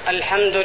الحمد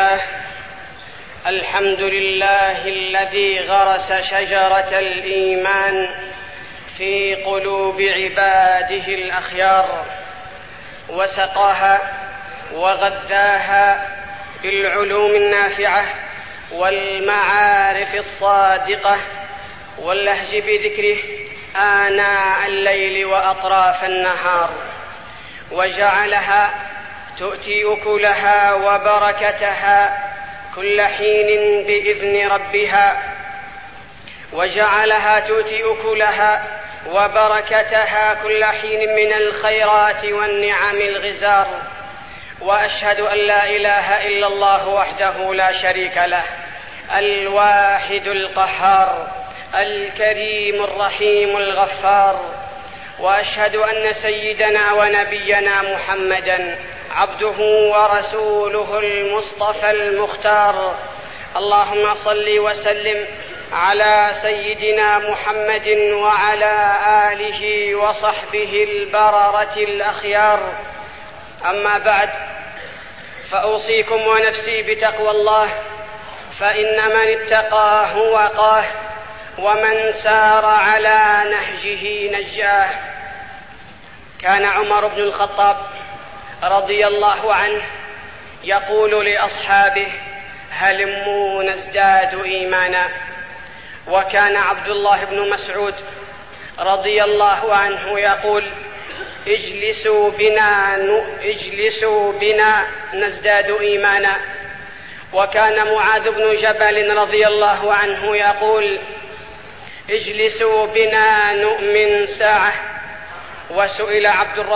لله الذي غرس شجرة الإيمان في قلوب عباده الأخيار، وسقاها وغذاها بالعلوم النافعة والمعارف الصادقة واللهج بذكره آناء الليل وأطراف النهار، وجعلها تؤتي أكلها وبركتها كل حين بإذن ربها، وجعلها تؤتي أكلها وبركتها كل حين من الخيرات والنعم الغزار. وأشهد أن لا إله إلا الله وحده لا شريك له، الواحد القهار، الكريم الرحيم الغفار. وأشهد أن سيدنا ونبينا محمدًا عبده ورسوله المصطفى المختار. اللهم صل وسلم على سيدنا محمد وعلى آله وصحبه البررة الأخيار. أما بعد، فأوصيكم ونفسي بتقوى الله، فإن من اتقاه وقاه، ومن سار على نهجه نجاه. كان عمر بن الخطاب رضي الله عنه يقول لأصحابه: هلموا نزداد إيمانا. وكان عبد الله بن مسعود رضي الله عنه يقول: اجلسوا بنا نزداد إيمانا. وكان معاذ بن جبل رضي الله عنه يقول: اجلسوا بنا نؤمن ساعة. وسئل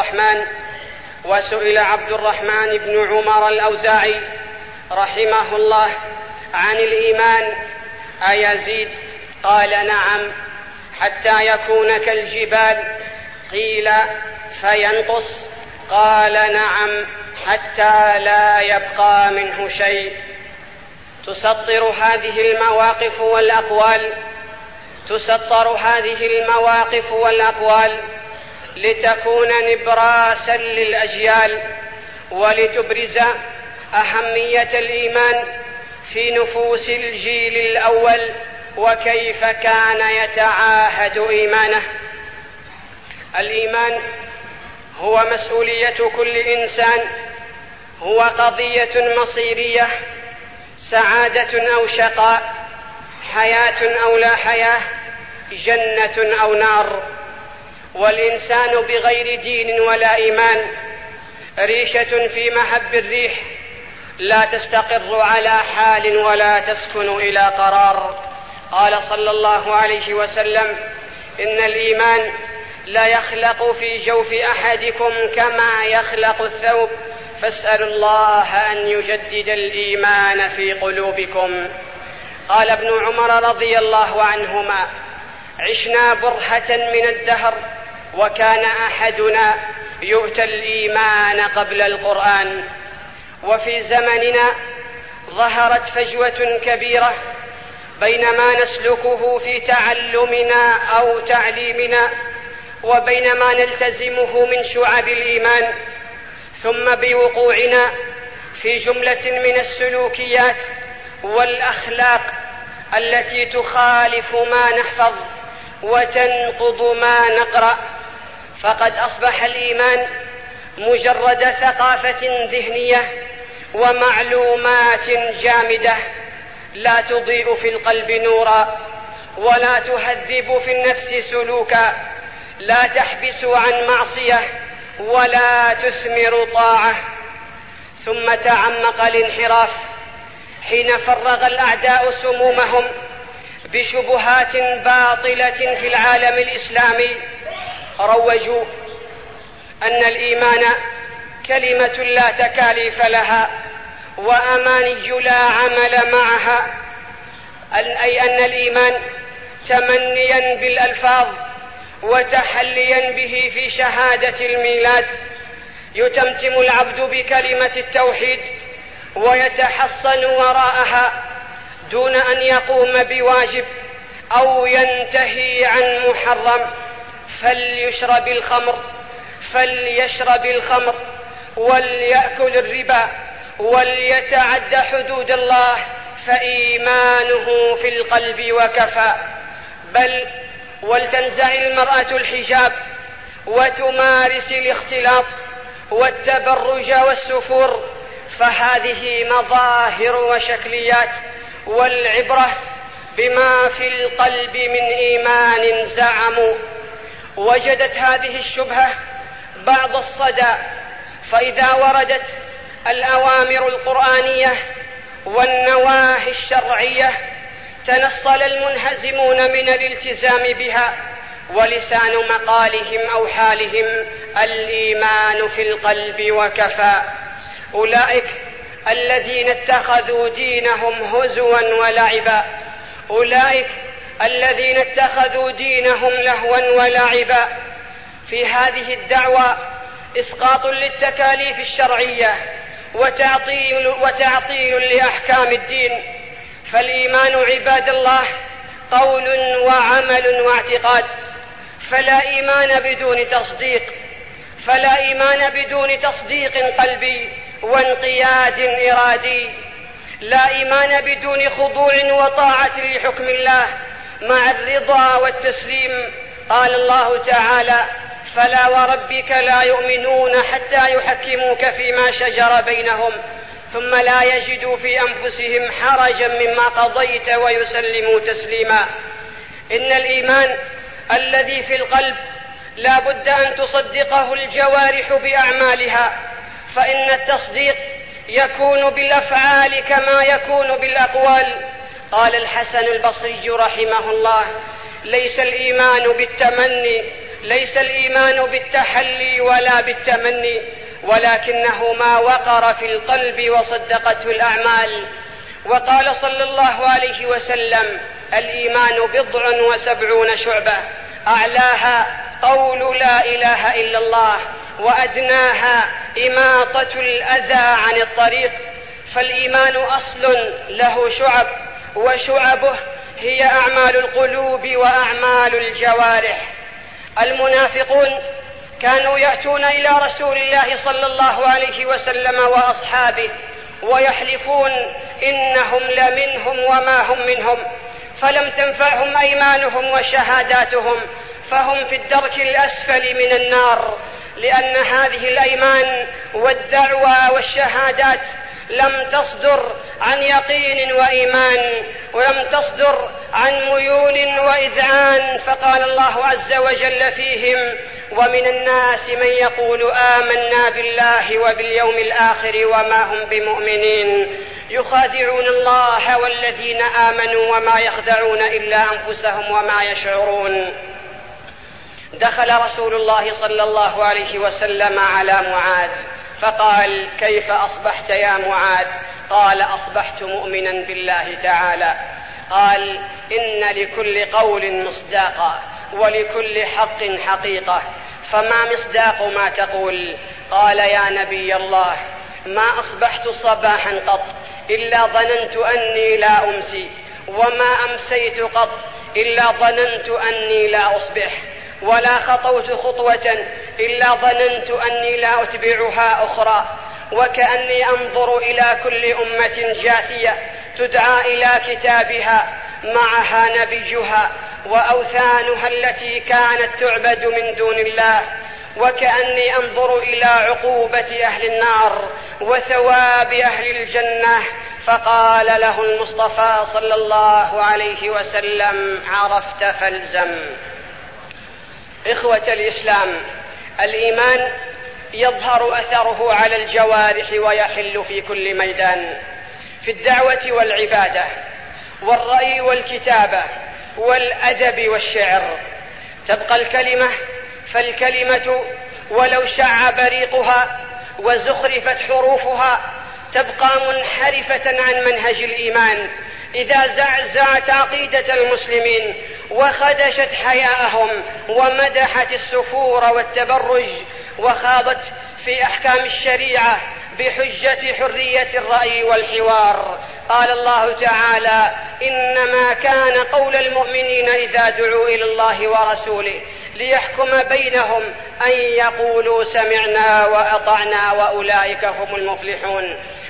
عبد الرحمن بن عمر الأوزاعي رحمه الله عن الإيمان: أيزيد؟ قال: نعم، حتى يكون كالجبال. قيل: فينقص؟ قال: نعم، حتى لا يبقى منه شيء. تسطر هذه المواقف والأقوال لتكون نبراسا للأجيال، ولتبرز أهمية الإيمان في نفوس الجيل الأول، وكيف كان يتعاهد إيمانه. الإيمان هو مسؤولية كل إنسان، هو قضية مصيرية، سعادة أو شقاء، حياة أو لا حياة، جنة أو نار. والإنسان بغير دين ولا إيمان ريشة في مهب الريح، لا تستقر على حال ولا تسكن إلى قرار. قال صلى الله عليه وسلم: إن الإيمان لا يخلق في جوف أحدكم كما يخلق الثوب، فاسألوا الله أن يجدد الإيمان في قلوبكم. قال ابن عمر رضي الله عنهما: عشنا برهة من الدهر، وكان أحدنا يؤتى الإيمان قبل القرآن. وفي زمننا ظهرت فجوة كبيرة بين ما نسلكه في تعلمنا أو تعليمنا وبين ما نلتزمه من شعب الإيمان، ثم بوقوعنا في جملة من السلوكيات والأخلاق التي تخالف ما نحفظ وتنقض ما نقرأ. فقد أصبح الإيمان مجرد ثقافة ذهنية ومعلومات جامدة، لا تضيء في القلب نورا، ولا تهذب في النفس سلوكا، لا تحبس عن معصية ولا تثمر طاعة. ثم تعمق الانحراف حين فرغ الأعداء سمومهم بشبهات باطلة في العالم الإسلامي. روجوا أن الإيمان كلمة لا تكاليف لها وأماني لا عمل معها، أي أن الإيمان تمنيا بالألفاظ وتحليا به في شهادة الميلاد. يتمتم العبد بكلمة التوحيد ويتحصن وراءها دون أن يقوم بواجب أو ينتهي عن محرم. فليشرب الخمر وليأكل الربا وليتعد حدود الله فإيمانه في القلب وكفى. بل ولتنزع المرأة الحجاب وتمارس الاختلاط والتبرج والسفور، فهذه مظاهر وشكليات، والعبرة بما في القلب من إيمان زعموا. وجدت هذه الشبهة بعض الصدى، فإذا وردت الأوامر القرآنية والنواهي الشرعية تنصل المنهزمون من الالتزام بها، ولسان مقالهم أو حالهم الإيمان في القلب وكفى. أولئك الذين اتخذوا دينهم هزوا ولعبا، أولئك الذين اتخذوا دينهم لهوا ولعبا. في هذه الدعوة إسقاط للتكاليف الشرعية وتعطيل لأحكام الدين. فالإيمان عباد الله قول وعمل واعتقاد، فلا إيمان بدون تصديق قلبي وانقياد إرادي، لا إيمان بدون خضوع وطاعة لحكم الله مع الرضا والتسليم. قال الله تعالى: فلا وربك لا يؤمنون حتى يحكموك فيما شجر بينهم ثم لا يجدوا في أنفسهم حرجا مما قضيت ويسلموا تسليما. إن الإيمان الذي في القلب لا بد أن تصدقه الجوارح بأعمالها، فإن التصديق يكون بالأفعال كما يكون بالأقوال. قال الحسن البصري رحمه الله: ليس الإيمان بالتحلي ولا بالتمني، ولكنه ما وقر في القلب وصدقته الأعمال. وقال صلى الله عليه وسلم: الإيمان 70 شعبة، أعلاها قول لا إله إلا الله، وأدناها إماطة الأذى عن الطريق. فالإيمان أصل له شعب، وشعبه هي أعمال القلوب وأعمال الجوارح. المنافقون كانوا يأتون إلى رسول الله صلى الله عليه وسلم وأصحابه ويحلفون إنهم لمنهم وما هم منهم، فلم تنفعهم أيمانهم وشهاداتهم، فهم في الدرك الأسفل من النار، لأن هذه الأيمان والدعوى والشهادات لم تصدر عن يقين وإيمان، ولم تصدر عن ميول وإذعان. فقال الله عز وجل فيهم: ومن الناس من يقول آمنا بالله وباليوم الآخر وما هم بمؤمنين، يخادعون الله والذين آمنوا وما يخدعون إلا أنفسهم وما يشعرون. دخل رسول الله صلى الله عليه وسلم على معاذ فقال: كيف أصبحت يا معاذ؟ قال: أصبحت مؤمنا بالله تعالى. قال: إن لكل قول مصداقا ولكل حق حقيقة، فما مصداق ما تقول؟ قال: يا نبي الله، ما أصبحت صباحا قط إلا ظننت أني لا أمسي، وما أمسيت قط إلا ظننت أني لا أصبح، ولا خطوت خطوة إلا ظننت أني لا أتبعها أخرى، وكأني أنظر إلى كل أمة جاثية تدعى إلى كتابها معها نبيها وأوثانها التي كانت تعبد من دون الله، وكأني أنظر إلى عقوبة أهل النار وثواب أهل الجنة. فقال له المصطفى صلى الله عليه وسلم: عرفت فالزم. إخوة الإسلام، الإيمان يظهر أثره على الجوارح ويحل في كل ميدان، في الدعوة والعبادة والرأي والكتابة والأدب والشعر. تبقى الكلمة، فالكلمة ولو شع بريقها وزخرفت حروفها تبقى منحرفة عن منهج الإيمان إذا زعزعت عقيدة المسلمين وخدشت حياءهم ومدحت السفور والتبرج وخاضت في أحكام الشريعة بحجة حرية الرأي والحوار. قال الله تعالى: إنما كان قول المؤمنين إذا دعوا إلى الله ورسوله ليحكم بينهم أن يقولوا سمعنا وأطعنا وأولئك هم المفلحون.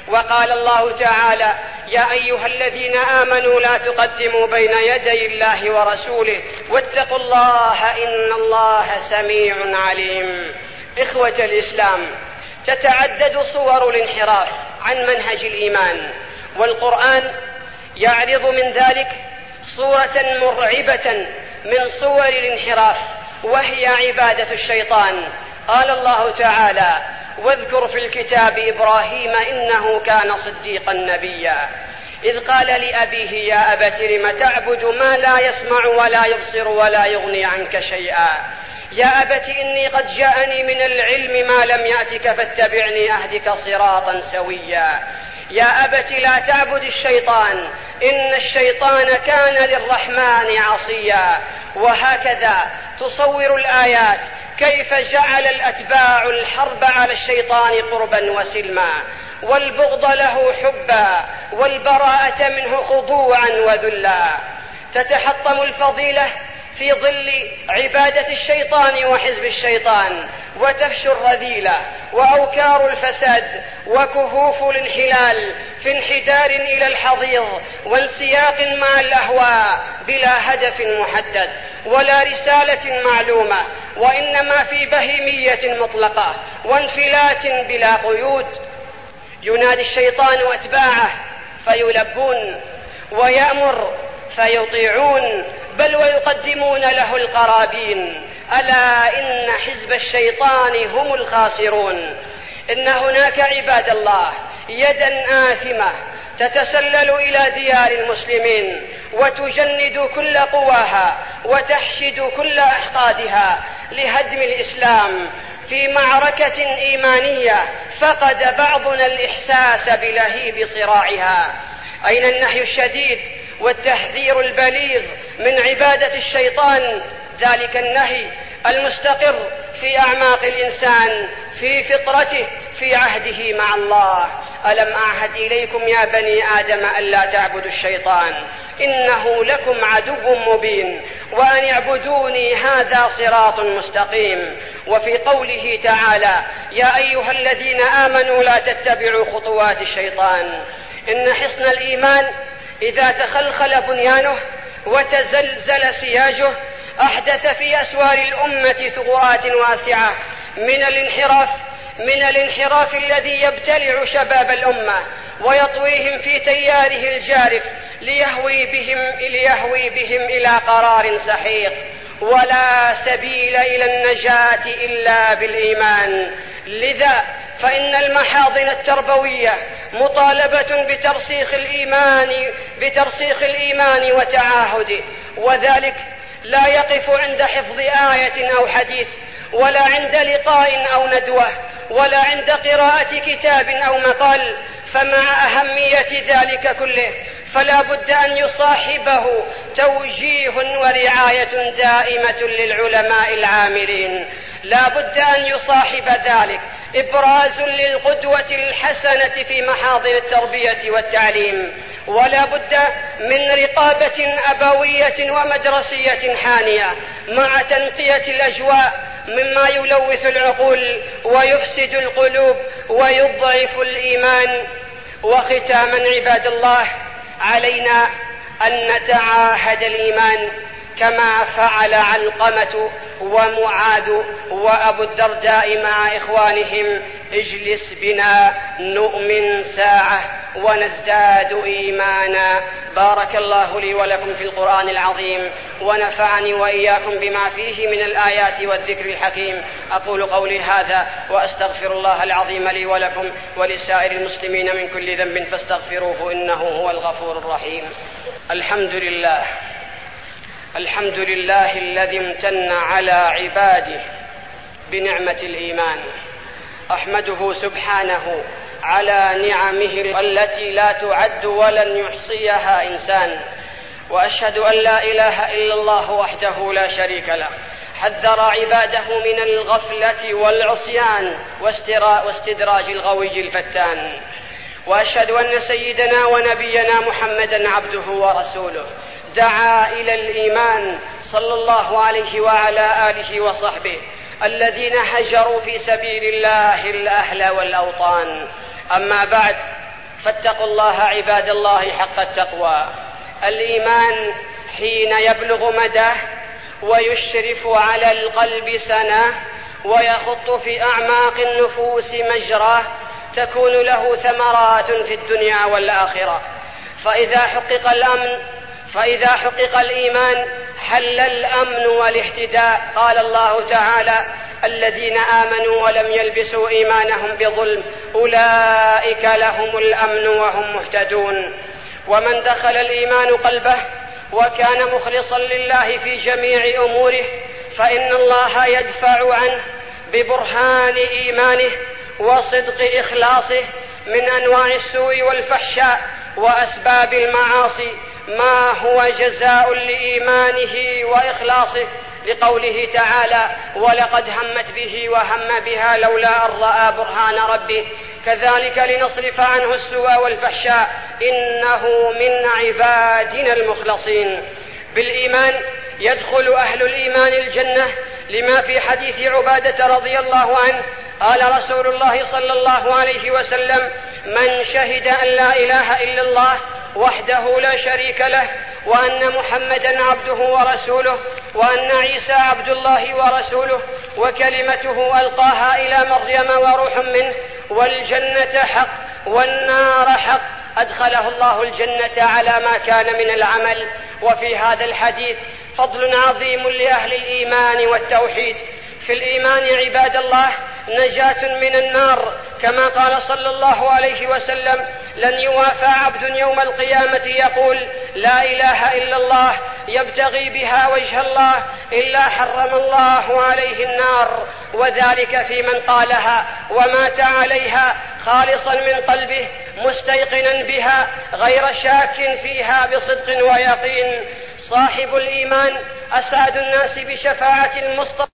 وقال الله تعالى: يا أيها الذين آمنوا لا تقدموا بين يدي الله ورسوله واتقوا الله إن الله سميع عليم. إخوة الإسلام، تتعدد صور الانحراف عن منهج الإيمان، والقرآن يعرض من ذلك صورة مرعبة من صور الانحراف، وهي عبادة الشيطان. قال الله تعالى: واذكر في الكتاب إبراهيم إنه كان صديقا نبيا إذ قال لأبيه يا أبت لم تعبد ما لا يسمع ولا يبصر ولا يغني عنك شيئا يا أبت إني قد جاءني من العلم ما لم يأتك فاتبعني أهدك صراطا سويا يا أبت لا تعبد الشيطان إن الشيطان كان للرحمن عصيا. وهكذا تصور الآيات كيف جعل الأتباع الحرب على الشيطان قربا وسلما، والبغض له حبا، والبراءة منه خضوعا وذلا. تتحطم الفضيلة في ظل عبادة الشيطان وحزب الشيطان، وتفشو الرذيلة وأوكار الفساد وكهوف الانحلال في انحدار إلى الحضيض وانسياق مع الأهواء بلا هدف محدد ولا رسالة معلومة، وإنما في بهيمية مطلقة وانفلات بلا قيود. ينادي الشيطان أتباعه فيلبون، ويأمر فيطيعون، بل ويقدمون له القرابين. ألا إن حزب الشيطان هم الخاسرون. إن هناك عباد الله يدا آثمة تتسلل إلى ديار المسلمين وتجند كل قواها وتحشد كل أحقادها لهدم الإسلام في معركة إيمانية فقد بعضنا الإحساس بلهيب صراعها. أين النهي الشديد والتحذير البليغ من عبادة الشيطان؟ ذلك النهي المستقر في أعماق الإنسان في فطرته في عهده مع الله. ألم أعهد إليكم يا بني آدم ألا تعبدوا الشيطان إنه لكم عدو مبين وأن اعبدوني هذا صراط مستقيم. وفي قوله تعالى: يا أيها الذين آمنوا لا تتبعوا خطوات الشيطان. إن حصن الإيمان إذا تخلخل بنيانه وتزلزل سياجه أحدث في أسوار الأمة ثغرات واسعة من الانحراف الذي يبتلع شباب الأمة ويطويهم في تياره الجارف ليهوي بهم إلى قرار سحيق. ولا سبيل إلى النجاة إلا بالإيمان. لذا فإن المحاضن التربوية مطالبة بترسيخ الإيمان وتعاهده، وذلك لا يقف عند حفظ آية أو حديث، ولا عند لقاء أو ندوة، ولا عند قراءة كتاب أو مقال. فمع أهمية ذلك كله فلا بد أن يصاحبه توجيه ورعاية دائمة للعلماء العاملين. لا بد أن يصاحب ذلك إبراز للقدوة الحسنة في محاضر التربية والتعليم، ولا بد من رقابة أبوية ومدرسية حانية مع تنقية الأجواء مما يلوث العقول ويفسد القلوب ويضعف الإيمان. وختاما عباد الله، علينا أن نتعاهد الإيمان كما فعل علقمة ومعاذ وأبو الدرداء مع إخوانهم: اجلس بنا نؤمن ساعة ونزداد إيمانا. بارك الله لي ولكم في القرآن العظيم، ونفعني وإياكم بما فيه من الآيات والذكر الحكيم. أقول قولي هذا وأستغفر الله العظيم لي ولكم ولسائر المسلمين من كل ذنب فاستغفروه إنه هو الغفور الرحيم. الحمد لله الذي امتن على عباده بنعمة الإيمان. أحمده سبحانه على نعمه التي لا تعد ولن يحصيها إنسان، وأشهد أن لا إله إلا الله وحده لا شريك له حذر عباده من الغفلة والعصيان واستدراج الغوي الفتان. وأشهد أن سيدنا ونبينا محمدا عبده ورسوله دعا إلى الإيمان صلى الله عليه وعلى آله وصحبه الذين هجروا في سبيل الله الأهل والأوطان. أما بعد، فاتقوا الله عباد الله حق التقوى. الإيمان حين يبلغ مداه ويشرف على القلب سناه ويخط في أعماق النفوس مجراه تكون له ثمرات في الدنيا والآخرة. فإذا حقق الإيمان حل الأمن والاهتداء. قال الله تعالى: الذين آمنوا ولم يلبسوا إيمانهم بظلم أولئك لهم الأمن وهم مهتدون. ومن دخل الإيمان قلبه وكان مخلصا لله في جميع أموره فإن الله يدفع عنه ببرهان إيمانه وصدق إخلاصه من أنواع السوء والفحشاء وأسباب المعاصي ما هو جزاء لإيمانه وإخلاصه، لقوله تعالى: ولقد همت به وهم بها لولا أن رأى برهان ربه كذلك لنصرف عنه السوء والفحشاء إنه من عبادنا المخلصين. بالإيمان يدخل أهل الإيمان الجنة، لما في حديث عبادة رضي الله عنه قال رسول الله صلى الله عليه وسلم: من شهد أن لا إله إلا الله وحده لا شريك له وأن محمدا عبده ورسوله وأن عيسى عبد الله ورسوله وكلمته ألقاها إلى مريم وروح منه والجنة حق والنار حق أدخله الله الجنة على ما كان من العمل. وفي هذا الحديث فضل عظيم لأهل الإيمان والتوحيد. في الإيمان عباد الله نجاة من النار، كما قال صلى الله عليه وسلم: لن يوافى عبد يوم القيامة يقول لا إله إلا الله يبتغي بها وجه الله إلا حرم الله عليه النار، وذلك في من قالها ومات عليها خالصا من قلبه مستيقنا بها غير شاك فيها بصدق ويقين. صاحب الإيمان أسعد الناس بشفاعة المصطفى